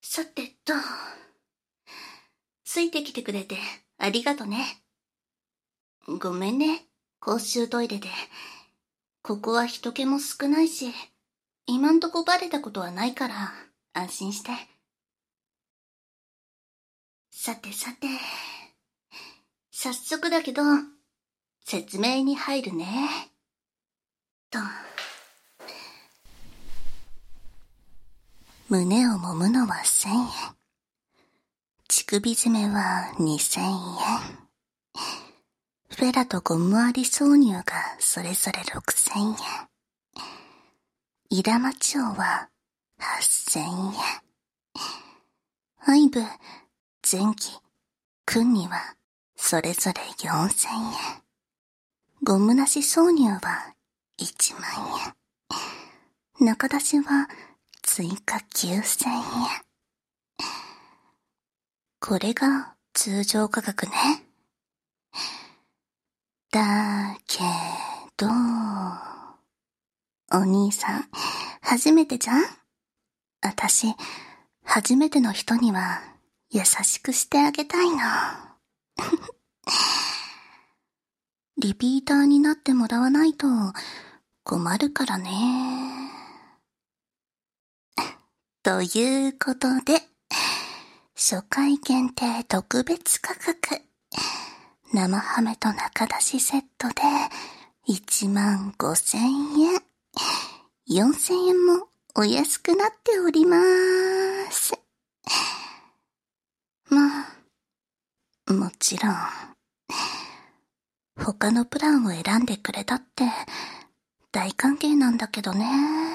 さてと、ついてきてくれてありがとね。ごめんね、公衆トイレで。ここは人気も少ないし、今んとこバレたことはないから安心して。さてさて、早速だけど、説明に入るね。と。胸を揉むのは1000円。乳首詰めは2000円。フェラとゴムあり挿入がそれぞれ6000円。イラマチオは8000円。アイブ、前期、クンにはそれぞれ4000円。ゴムなし挿入は1万円。中出しは追加9000円。これが通常価格ね。だけど、お兄さん、初めてじゃん？私、初めての人には優しくしてあげたいの。リピーターになってもらわないと困るからね。ということで、初回限定特別価格。生ハメと中出しセットで15,000円。4000円もお安くなっております。まあ、もちろん、他のプランを選んでくれたって大歓迎なんだけどね。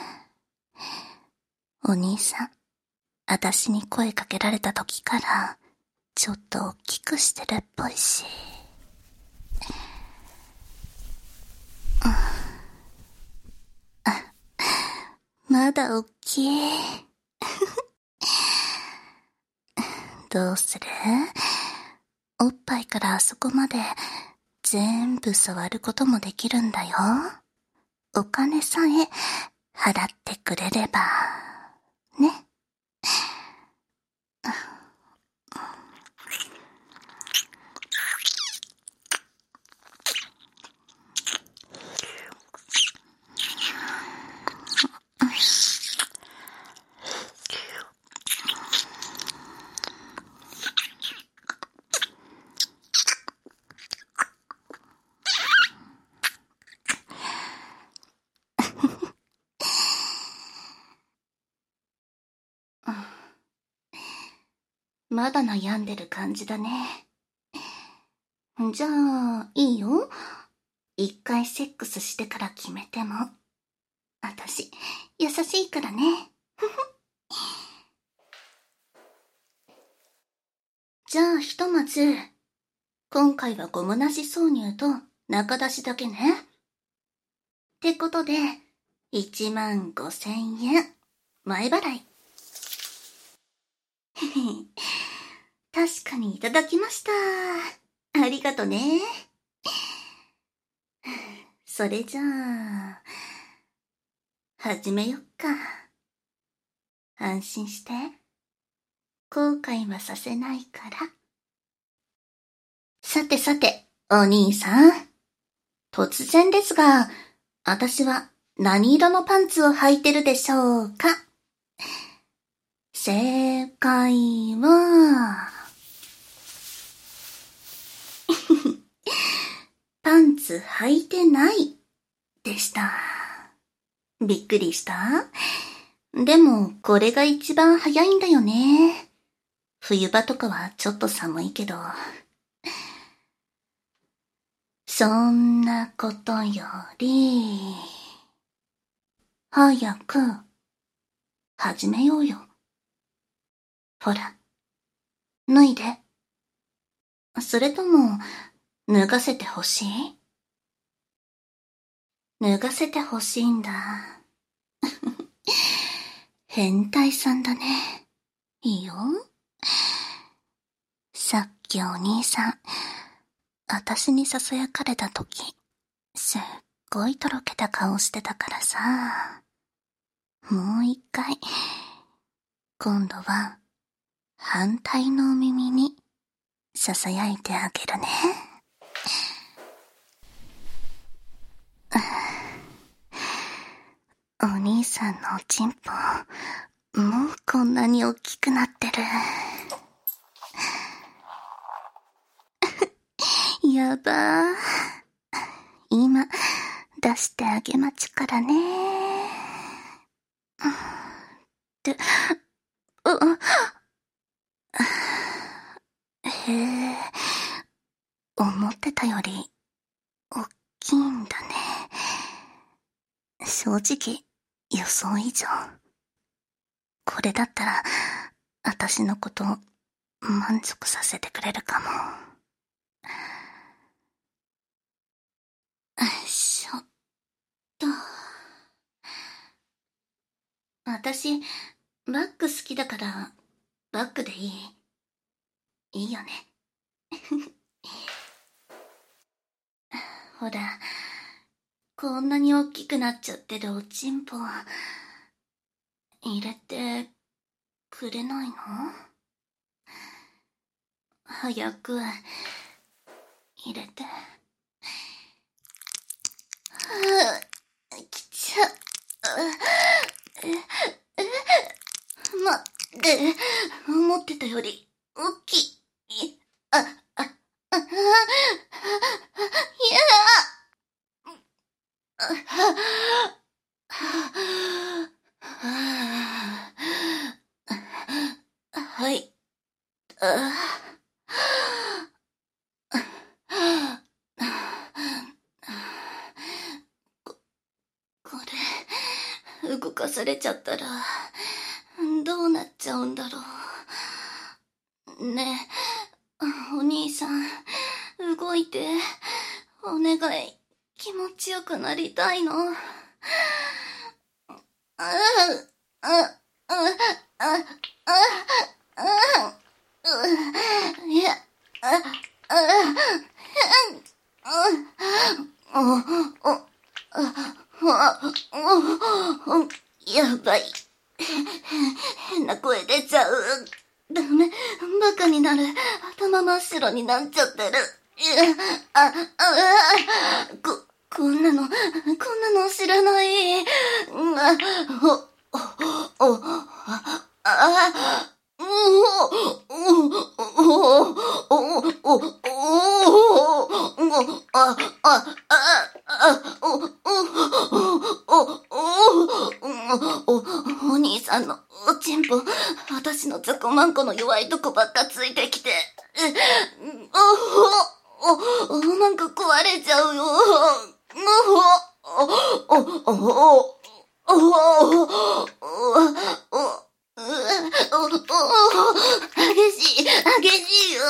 お兄さん、私に声かけられた時からちょっと大きくしてるっぽいし。まだおっきい。どうする？おっぱいからあそこまで全部触ることもできるんだよ。お金さえ払ってくれれば、ね。まだ悩んでる感じだね。じゃあ、いいよ。一回セックスしてから決めても。私、優しいからね。じゃあ、ひとまず、今回はゴムなし挿入と中出しだけね。ってことで、15,000円、前払い。確かにいただきました。ありがとね。それじゃあ、始めよっか。安心して。後悔はさせないから。さてさて、お兄さん。突然ですが、私は何色のパンツを履いてるでしょうか？正解は、パンツ履いてないでした。びっくりした？でも、これが一番早いんだよね。冬場とかはちょっと寒いけど。そんなことより、早く、始めようよ。ほら、脱いで。それとも、脱がせてほしい？脱がせてほしいんだ。変態さんだね。いいよ。さっきお兄さん、私に囁かれたとき、すっごいとろけた顔してたからさ。もう一回、今度は反対の耳に囁いてあげるね。お兄さんのおちんぽ、もうこんなに大きくなってる。やばー。今、出してあげまちからね。へえ、思ってたより、大きいんだね。正直、予想以上。これだったら、私のこと満足させてくれるかも。しょっと。私、バッグ好きだから、バッグでいい。いいよね。ほら、こんなに大きくなっちゃってるおちんぽ、入れてくれないの？早く入れて。きちゃ。待って、思ってたより大きい。いやはい。これ、動かされちゃったら、どうなっちゃうんだろう。ねえ、お兄さん、動いて、お願い、気持ちよくなりたいの。いや、やばい。変な声出ちゃう。ダメ、バカになる。頭真っ白になっちゃってる。こんなの知らない。お兄さんのおちんぽ、私のザコマンコの弱いとこばっかついてきて、なんか壊れちゃうよ。激しいよ。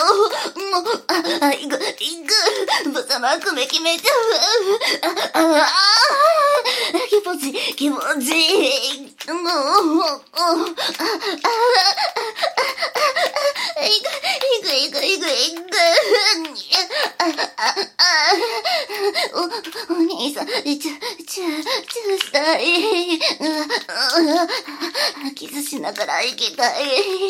ブサマクメ決めちゃう。気持ちいい。お兄さん、チューしたい。キスしながら行きたい。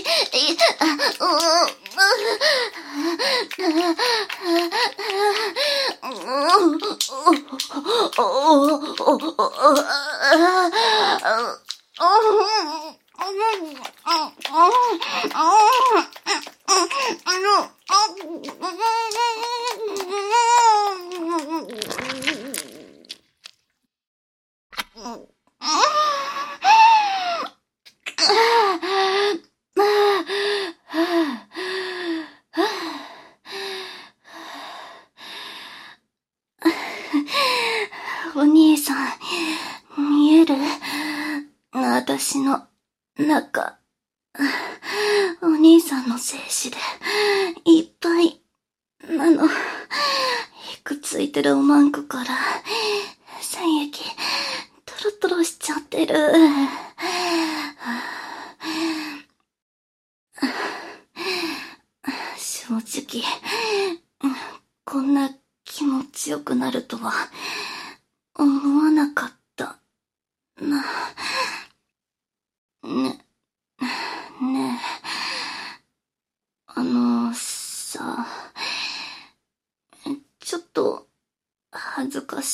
お兄さん、見える？私の中。お兄さんの精子でいっぱいなの。くっついてるおまんこから精液トロトロしちゃってる。正直、こんな気持ちよくなるとは思わなかったな。ねえ、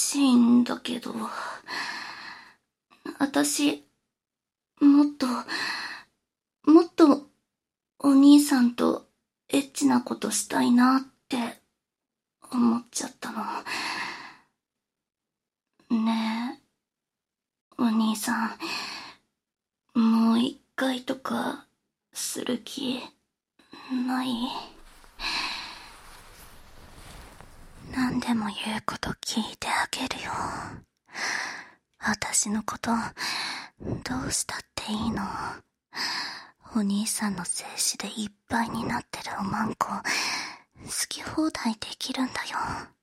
しいんだけど、私、もっとお兄さんとエッチなことしたいなって思っちゃったの。ねえ、お兄さん、もう一回とかする気ない？何でも言うこと聞いてあげるよ。私のことどうしたっていいの？お兄さんの精子でいっぱいになってるおまんこ好き放題できるんだよ。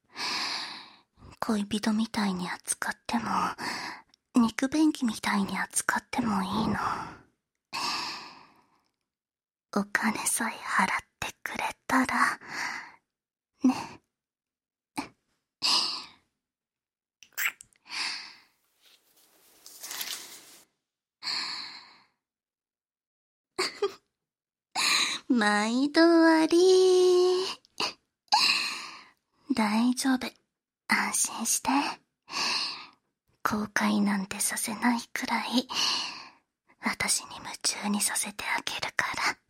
恋人みたいに扱っても肉便器みたいに扱ってもいいの。お金さえ払ってくれたらね。毎度あり。大丈夫、安心して。後悔なんてさせないくらい私に夢中にさせてあげるから。